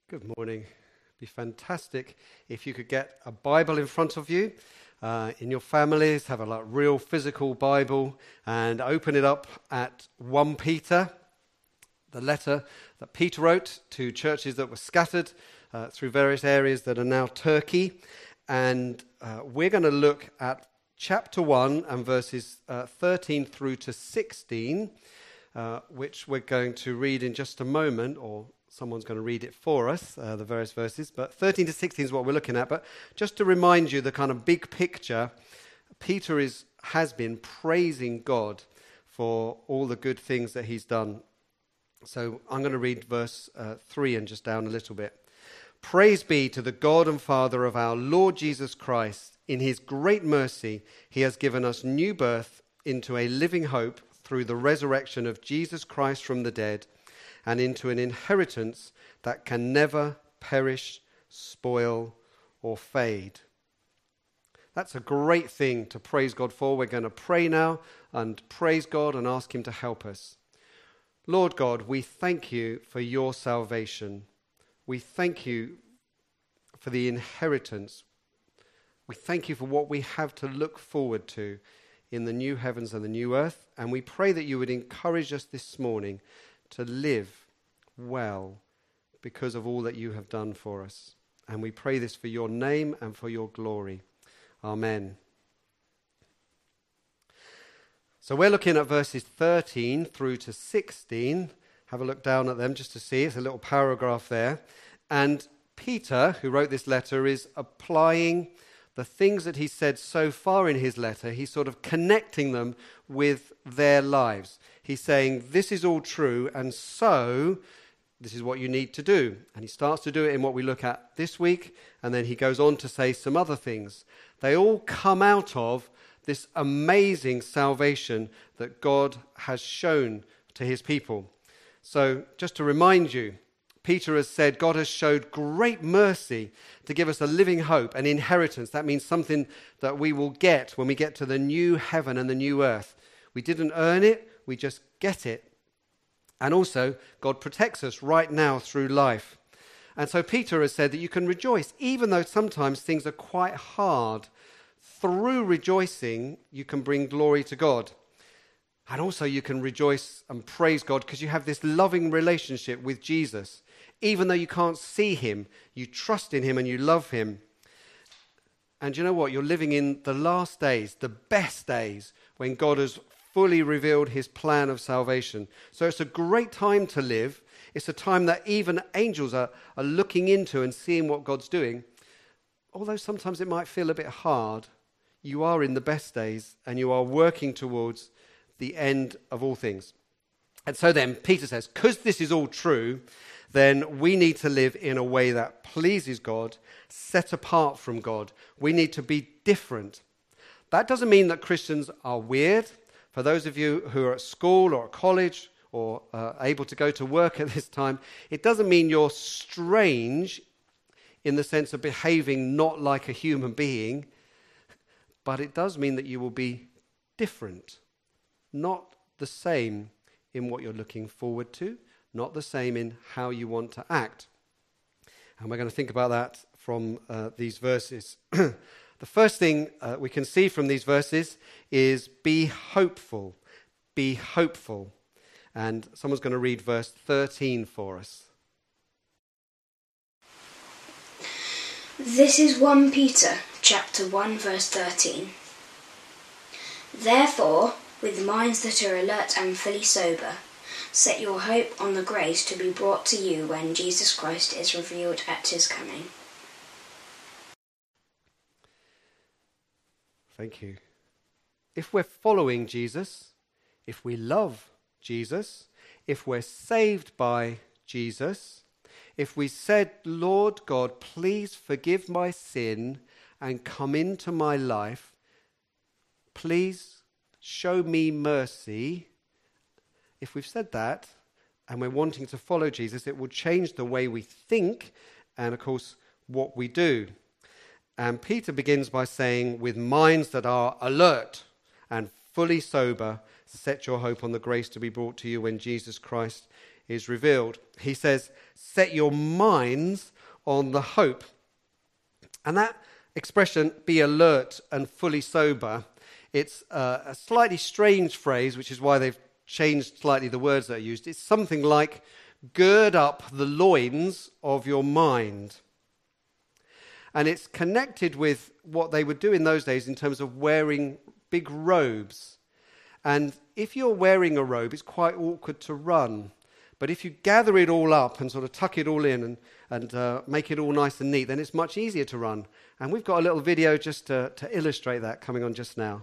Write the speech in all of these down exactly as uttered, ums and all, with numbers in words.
Good morning. It'd be fantastic if you could get a Bible in front of you, uh, in your families, have a like, real physical Bible, and open it up at First Peter, the letter that Peter wrote to churches that were scattered uh, through various areas that are now Turkey. And uh, we're going to look at chapter one and verses uh, thirteen through to sixteen, uh, which we're going to read in just a moment, or someone's going to read it for us, uh, the various verses. But thirteen to sixteen is what we're looking at. But just to remind you the kind of big picture, Peter is has been praising God for all the good things that he's done. So I'm going to read verse uh, three and just down a little bit. Praise be to the God and Father of our Lord Jesus Christ. In his great mercy, he has given us new birth into a living hope through the resurrection of Jesus Christ from the dead, and into an inheritance that can never perish, spoil, or fade. That's a great thing to praise God for. We're going to pray now and praise God and ask him to help us. Lord God, we thank you for your salvation. We thank you for the inheritance. We thank you for what we have to look forward to in the new heavens and the new earth. And we pray that you would encourage us this morning to live well because of all that you have done for us. And we pray this for your name and for your glory. Amen. So we're looking at verses thirteen through to sixteen. Have a look down at them just to see. It's a little paragraph there. And Peter, who wrote this letter, is applying the things that he said so far in his letter. He's sort of connecting them with their lives. He's saying, this is all true, and so this is what you need to do. And he starts to do it in what we look at this week, and then he goes on to say some other things. They all come out of this amazing salvation that God has shown to his people. So just to remind you, Peter has said God has showed great mercy to give us a living hope, an inheritance. That means something that we will get when we get to the new heaven and the new earth. We didn't earn it, we just get it. And also, God protects us right now through life. And so Peter has said that you can rejoice, even though sometimes things are quite hard. Through rejoicing, you can bring glory to God. And also you can rejoice and praise God because you have this loving relationship with Jesus. Even though you can't see him, you trust in him and you love him. And you know what? You're living in the last days, the best days, when God has fully revealed his plan of salvation. So it's a great time to live. It's a time that even angels are, are looking into and seeing what God's doing. Although sometimes it might feel a bit hard, you are in the best days and you are working towards the end of all things. And so then Peter says, because this is all true, then we need to live in a way that pleases God, set apart from God. We need to be different. That doesn't mean that Christians are weird. For those of you who are at school or at college or uh, able to go to work at this time, it doesn't mean you're strange in the sense of behaving not like a human being, but it does mean that you will be different, not the same in what you're looking forward to, not the same in how you want to act. And we're going to think about that from uh, these verses. The first thing uh, we can see from these verses is be hopeful. Be hopeful. And someone's going to read verse thirteen for us. This is First Peter chapter one verse thirteen. Therefore, with minds that are alert and fully sober, set your hope on the grace to be brought to you when Jesus Christ is revealed at his coming. Thank you. If we're following Jesus, if we love Jesus, if we're saved by Jesus, if we said, Lord God, please forgive my sin and come into my life, please show me mercy. If we've said that and we're wanting to follow Jesus, it will change the way we think and, of course, what we do. And Peter begins by saying, with minds that are alert and fully sober, set your hope on the grace to be brought to you when Jesus Christ is revealed. He says, set your minds on the hope. And that expression, be alert and fully sober, it's uh, a slightly strange phrase, which is why they've changed slightly the words that are used. It's something like, gird up the loins of your mind. And it's connected with what they would do in those days in terms of wearing big robes. And if you're wearing a robe, it's quite awkward to run. But if you gather it all up and sort of tuck it all in and, and uh, make it all nice and neat, then it's much easier to run. And we've got a little video just to, to illustrate that coming on just now.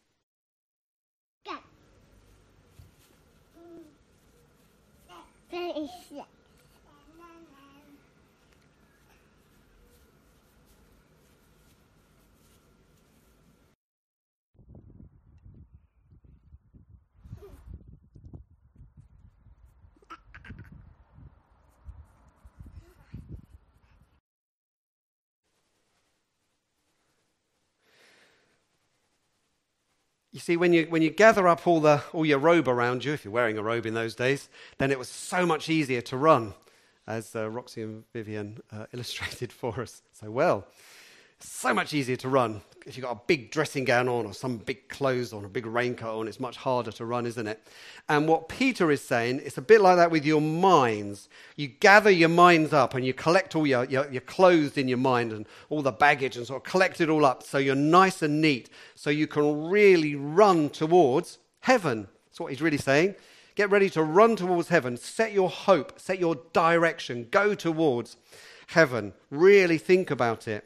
You see, when you when you gather up all the all your robe around you, if you're wearing a robe in those days, then it was so much easier to run, as uh, Roxy and Vivian uh, illustrated for us so well. So much easier to run. If you've got a big dressing gown on or some big clothes on, a big raincoat on, it's much harder to run, isn't it? And what Peter is saying, it's a bit like that with your minds. You gather your minds up and you collect all your, your, your clothes in your mind and all the baggage and sort of collect it all up so you're nice and neat, so you can really run towards heaven. That's what he's really saying. Get ready to run towards heaven. Set your hope, set your direction, go towards heaven. Really think about it.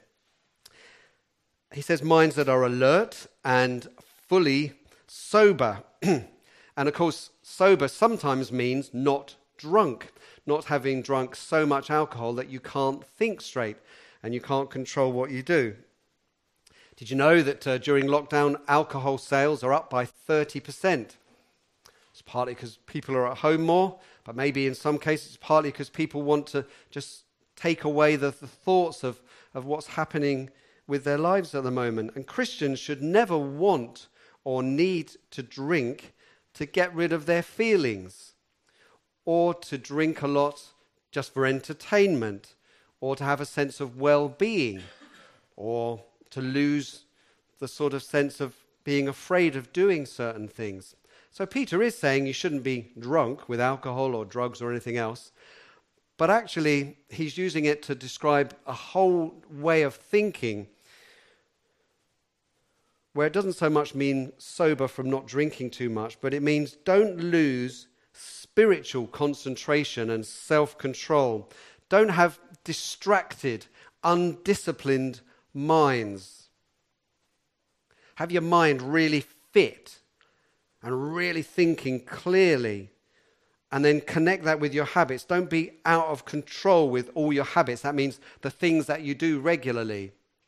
He says minds that are alert and fully sober. And of course, sober sometimes means not drunk, not having drunk so much alcohol that you can't think straight and you can't control what you do. Did you know that uh, during lockdown, alcohol sales are up by thirty percent? It's partly because people are at home more, but maybe in some cases it's partly because people want to just take away the, the thoughts of, of what's happening with their lives at the moment. And Christians should never want or need to drink to get rid of their feelings, or to drink a lot just for entertainment, or to have a sense of well-being, or to lose the sort of sense of being afraid of doing certain things. So Peter is saying you shouldn't be drunk with alcohol or drugs or anything else, but actually he's using it to describe a whole way of thinking where it doesn't so much mean sober from not drinking too much, but it means don't lose spiritual concentration and self-control. Don't have distracted, undisciplined minds. Have your mind really fit and really thinking clearly, and then connect that with your habits. Don't be out of control with all your habits. That means the things that you do regularly,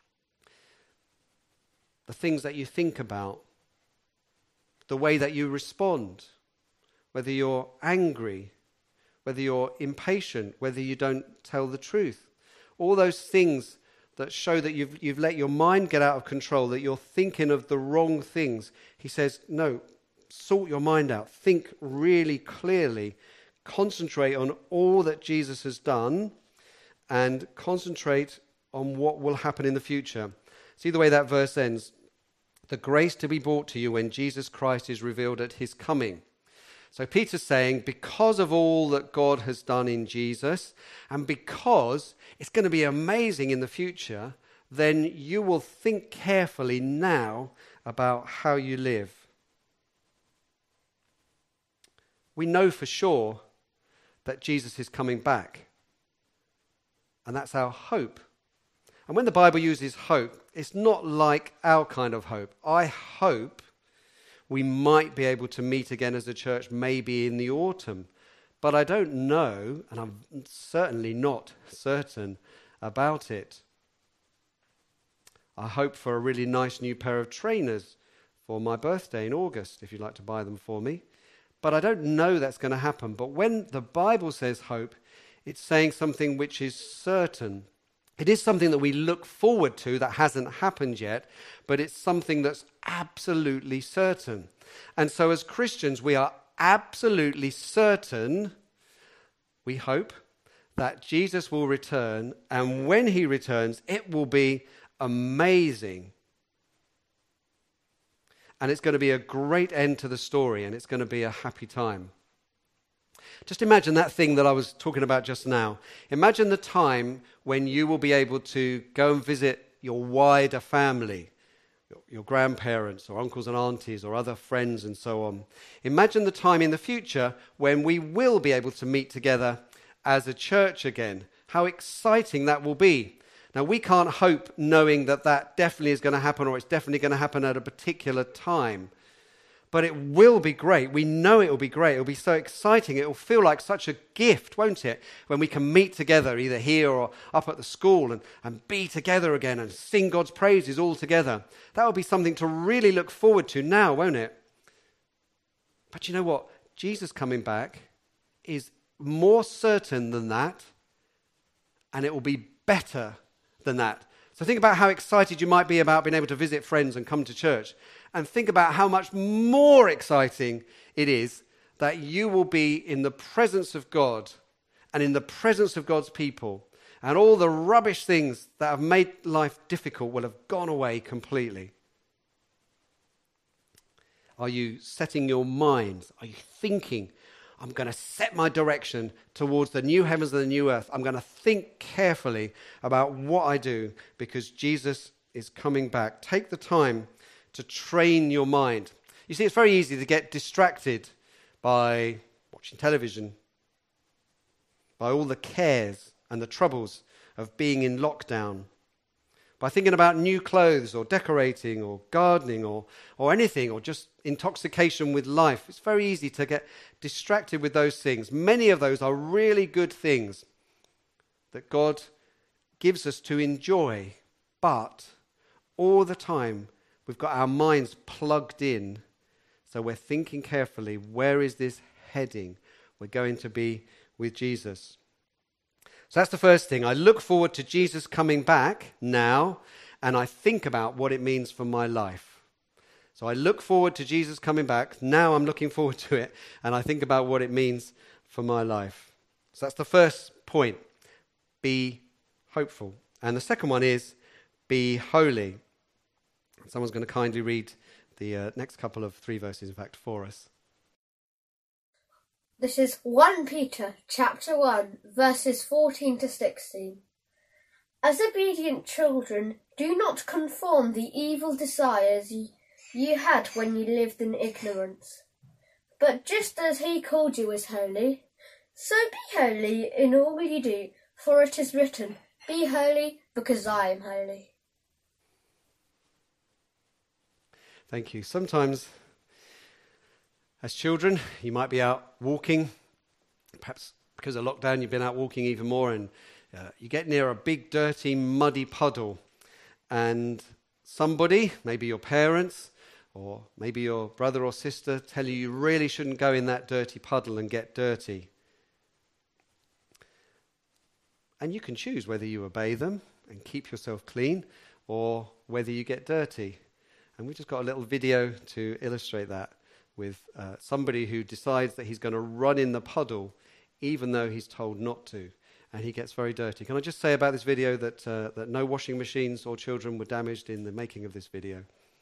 the things that you think about, the way that you respond, whether you're angry, whether you're impatient, whether you don't tell the truth. All those things that show that you've, you've let your mind get out of control, that you're thinking of the wrong things. He says, no, sort your mind out. Think really clearly. Concentrate on all that Jesus has done and concentrate on what will happen in the future. See the way that verse ends. The grace to be brought to you when Jesus Christ is revealed at his coming. So Peter's saying, because of all that God has done in Jesus, and because it's going to be amazing in the future, then you will think carefully now about how you live. We know for sure that Jesus is coming back. And that's our hope. And when the Bible uses hope, it's not like our kind of hope. I hope we might be able to meet again as a church maybe in the autumn. But I don't know, and I'm certainly not certain about it. I hope for a really nice new pair of trainers for my birthday in August, if you'd like to buy them for me. But I don't know that's going to happen. But when the Bible says hope, it's saying something which is certain. It is something that we look forward to that hasn't happened yet, but it's something that's absolutely certain. And so as Christians, we are absolutely certain we hope that Jesus will return, and when he returns, it will be amazing. And it's going to be a great end to the story, and it's going to be a happy time. Just imagine that thing that I was talking about just now. Imagine the time when you will be able to go and visit your wider family, your, your grandparents or uncles and aunties or other friends and so on. Imagine the time in the future when we will be able to meet together as a church again. How exciting that will be. Now, we can't hope knowing that that definitely is going to happen, or it's definitely going to happen at a particular time. But it will be great. We know it will be great. It will be so exciting. It will feel like such a gift, won't it? When we can meet together, either here or up at the school, and, and be together again and sing God's praises all together. That will be something to really look forward to now, won't it? But you know what? Jesus coming back is more certain than that, and it will be better than that. So think about how excited you might be about being able to visit friends and come to church. And think about how much more exciting it is that you will be in the presence of God and in the presence of God's people. And all the rubbish things that have made life difficult will have gone away completely. Are you setting your minds? Are you thinking, I'm going to set my direction towards the new heavens and the new earth. I'm going to think carefully about what I do because Jesus is coming back. Take the time to train your mind. You see, it's very easy to get distracted by watching television, by all the cares and the troubles of being in lockdown, by thinking about new clothes or decorating or gardening or, or anything, or just intoxication with life. It's very easy to get distracted with those things. Many of those are really good things that God gives us to enjoy, but all the time we've got our minds plugged in, so we're thinking carefully, where is this heading? We're going to be with Jesus. So that's the first thing. I look forward to Jesus coming back now, and I think about what it means for my life. So I look forward to Jesus coming back. Now I'm looking forward to it, and I think about what it means for my life. So that's the first point. Be hopeful. And the second one is be holy. Someone's going to kindly read the uh, next couple of three verses, in fact, for us. This is First Peter chapter one, verses fourteen to sixteen. As obedient children, do not conform the evil desires ye, ye had when ye lived in ignorance. But just as he called you is holy, so be holy in all ye do, for it is written, Be holy, because I am holy. Thank you. Sometimes, as children, you might be out walking. Perhaps because of lockdown, you've been out walking even more, and uh, you get near a big, dirty, muddy puddle, and somebody, maybe your parents, or maybe your brother or sister, tell you you really shouldn't go in that dirty puddle and get dirty. And you can choose whether you obey them and keep yourself clean, or whether you get dirty. And we've just got a little video to illustrate that with uh, somebody who decides that he's going to run in the puddle even though he's told not to, and he gets very dirty. Can I just say about this video that uh, that no washing machines or children were damaged in the making of this video?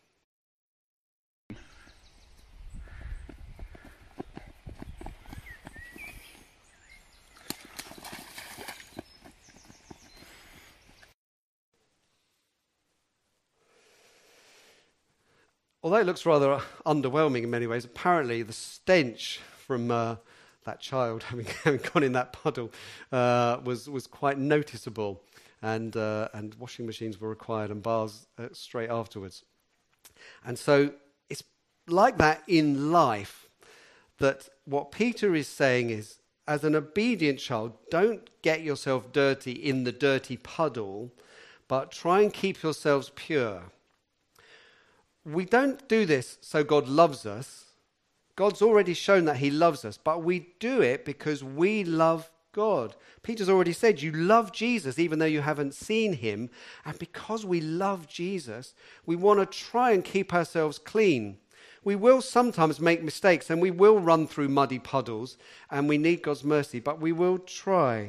Although it looks rather underwhelming in many ways, apparently the stench from uh, that child having, having gone in that puddle uh, was was quite noticeable, and uh, and washing machines were required and baths uh, straight afterwards. And so it's like that in life, that what Peter is saying is, as an obedient child, don't get yourself dirty in the dirty puddle, but try and keep yourselves pure. We don't do this so God loves us. God's already shown that he loves us, but we do it because we love God. Peter's already said you love Jesus even though you haven't seen him, and because we love Jesus, we want to try and keep ourselves clean. We will sometimes make mistakes and we will run through muddy puddles and we need God's mercy, but we will try.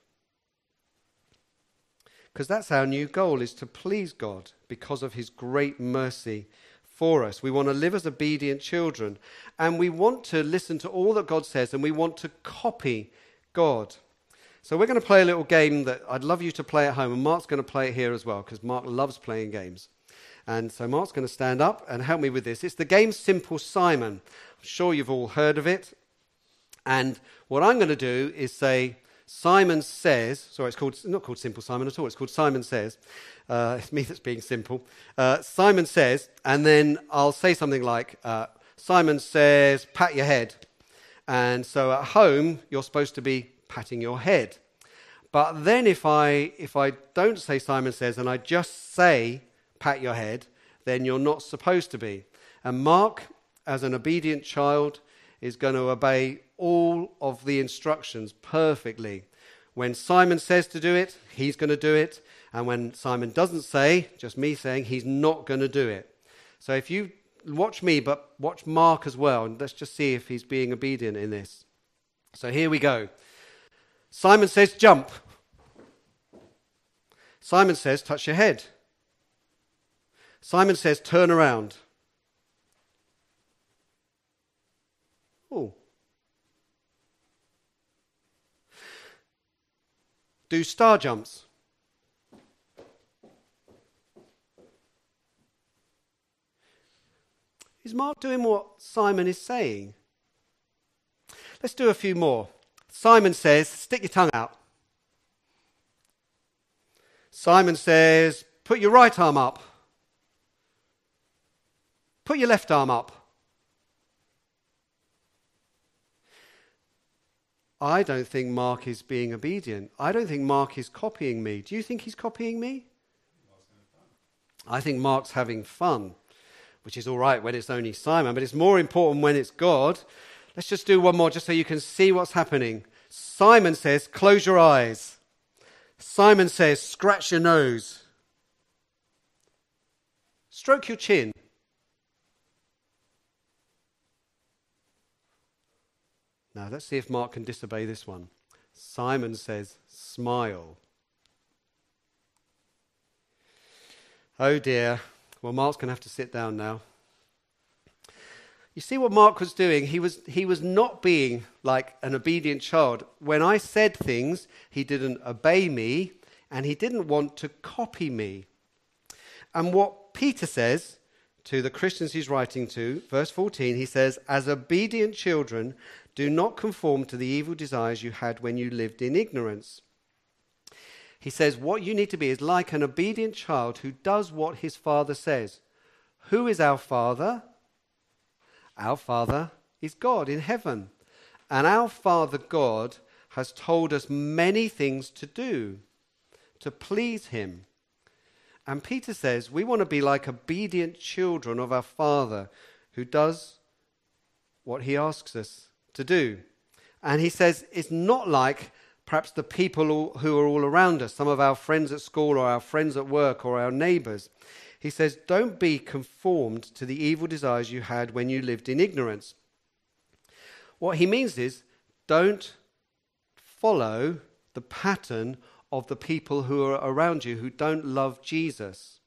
Because that's our new goal, is to please God because of his great mercy for us. We want to live as obedient children, and we want to listen to all that God says, and we want to copy God. So we're going to play a little game that I'd love you to play at home, and Mark's going to play it here as well, because Mark loves playing games. And so Mark's going to stand up and help me with this. It's the game Simple Simon. I'm sure you've all heard of it. And what I'm going to do is say, Simon says, sorry, it's called, it's not called Simple Simon at all, it's called Simon Says. Uh, it's me that's being simple. Uh, Simon says, and then I'll say something like, uh, Simon says, pat your head. And so at home, you're supposed to be patting your head. But then if I if I don't say Simon says, and I just say, pat your head, then you're not supposed to be. And Mark, as an obedient child, is going to obey all of the instructions perfectly. When Simon says to do it, he's going to do it. And when Simon doesn't say, just me saying, he's not going to do it. So if you watch me, but watch Mark as well, and let's just see if he's being obedient in this. So here we go. Simon says, jump. Simon says, touch your head. Simon says, turn around. Oh. Do star jumps. Is Mark doing what Simon is saying? Let's do a few more. Simon says, stick your tongue out. Simon says, put your right arm up. Put your left arm up. I don't think Mark is being obedient. I don't think Mark is copying me. Do you think he's copying me? I think Mark's having fun, which is all right when it's only Simon, but it's more important when it's God. Let's just do one more just so you can see what's happening. Simon says, close your eyes. Simon says, scratch your nose. Stroke your chin. Now, let's see if Mark can disobey this one. Simon says, smile. Oh dear. Well, Mark's going to have to sit down now. You see what Mark was doing? He was, he was not being like an obedient child. When I said things, he didn't obey me, and he didn't want to copy me. And what Peter says to the Christians he's writing to, verse fourteen, he says, as obedient children, do not conform to the evil desires you had when you lived in ignorance. He says what you need to be is like an obedient child who does what his father says. Who is our father? Our Father is God in heaven. And our Father God has told us many things to do to please him. And Peter says we want to be like obedient children of our Father who does what he asks us to do. And he says it's not like perhaps the people who are all around us, some of our friends at school or our friends at work or our neighbours. He says, don't be conformed to the evil desires you had when you lived in ignorance. What he means is, don't follow the pattern of the people who are around you who don't love Jesus.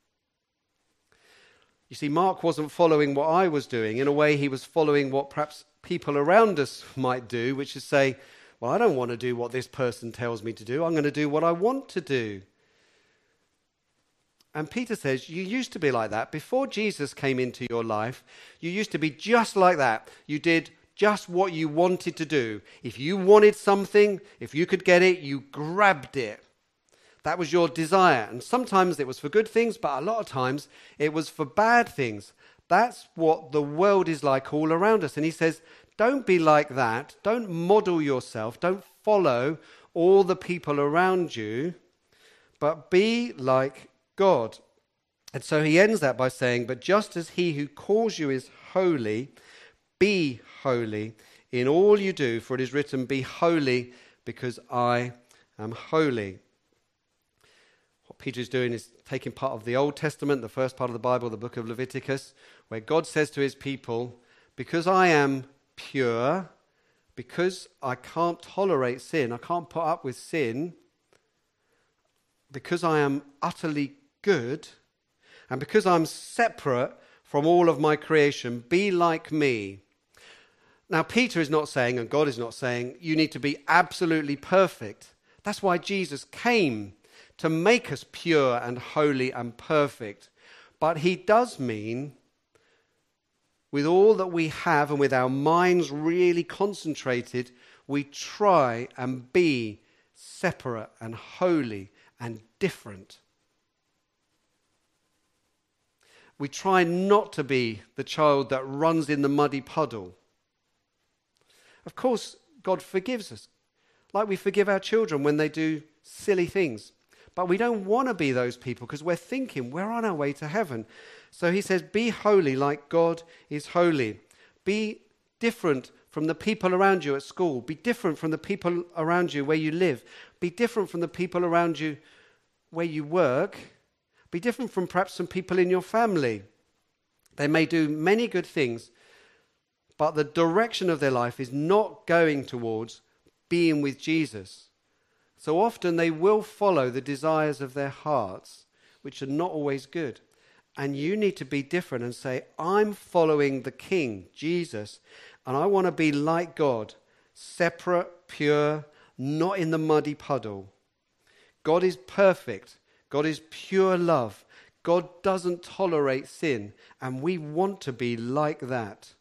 You see, Mark wasn't following what I was doing. In a way, he was following what perhaps people around us might do, which is say, well, I don't want to do what this person tells me to do. I'm going to do what I want to do. And Peter says, you used to be like that. Before Jesus came into your life, you used to be just like that. You did just what you wanted to do. If you wanted something, if you could get it, you grabbed it. That was your desire. And sometimes it was for good things, but a lot of times it was for bad things. That's what the world is like all around us. And he says, don't be like that. Don't model yourself. Don't follow all the people around you, but be like God. And so he ends that by saying, but just as he who calls you is holy, be holy in all you do, for it is written, be holy because I am holy. Peter is doing is taking part of the Old Testament, the first part of the Bible, the book of Leviticus, where God says to his people, because I am pure, because I can't tolerate sin, I can't put up with sin, because I am utterly good, and because I'm separate from all of my creation, be like me. Now, Peter is not saying, and God is not saying, you need to be absolutely perfect. That's why Jesus came, to make us pure and holy and perfect. But he does mean, with all that we have and with our minds really concentrated, we try and be separate and holy and different. We try not to be the child that runs in the muddy puddle. Of course, God forgives us, like we forgive our children when they do silly things. But we don't want to be those people because we're thinking we're on our way to heaven. So he says, be holy like God is holy. Be different from the people around you at school. Be different from the people around you where you live. Be different from the people around you where you work. Be different from perhaps some people in your family. They may do many good things, but the direction of their life is not going towards being with Jesus. So often they will follow the desires of their hearts, which are not always good. And you need to be different and say, I'm following the King, Jesus, and I want to be like God, separate, pure, not in the muddy puddle. God is perfect. God is pure love. God doesn't tolerate sin, and we want to be like that.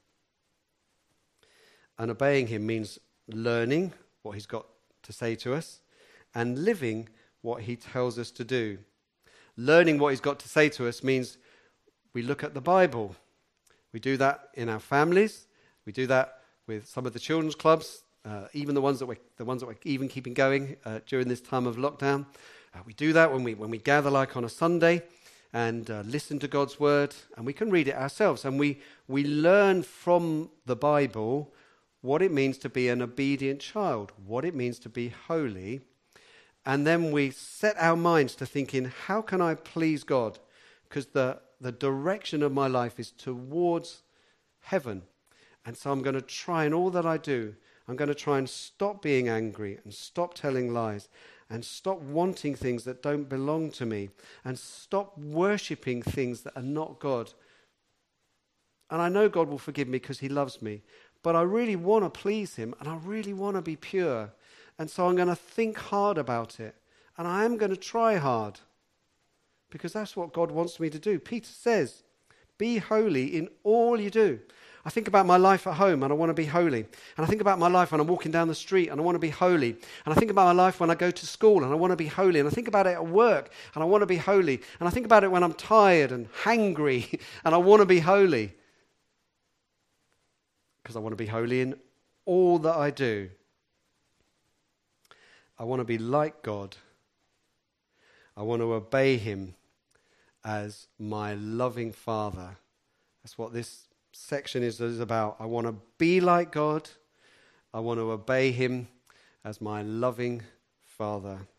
And obeying him means learning what he's got to say to us and living what he tells us to do. Learning what he's got to say to us means we look at the Bible. We do that in our families. We do that with some of the children's clubs, uh, even the ones that we're the ones that we're even keeping going uh, during this time of lockdown. Uh, we do that when we when we gather, like on a Sunday, and uh, listen to God's word, and we can read it ourselves, and we we learn from the Bible what it means to be an obedient child, what it means to be holy, and then we set our minds to thinking, how can I please God? Because the, the direction of my life is towards heaven. And so I'm going to try in all that I do, I'm going to try and stop being angry and stop telling lies and stop wanting things that don't belong to me and stop worshipping things that are not God. And I know God will forgive me because he loves me. But I really want to please him, and I really want to be pure. And so I'm going to think hard about it. And I am going to try hard. Because that's what God wants me to do. Peter says, be holy in all you do. I think about my life at home, and I want to be holy. And I think about my life when I'm walking down the street, and I want to be holy. And I think about my life when I go to school, and I want to be holy. And I think about it at work, and I want to be holy. And I think about it when I'm tired and hangry, and I want to be holy. Because I want to be holy in all that I do. I want to be like God. I want to obey him as my loving Father. That's what this section is, is about. I want to be like God. I want to obey him as my loving Father.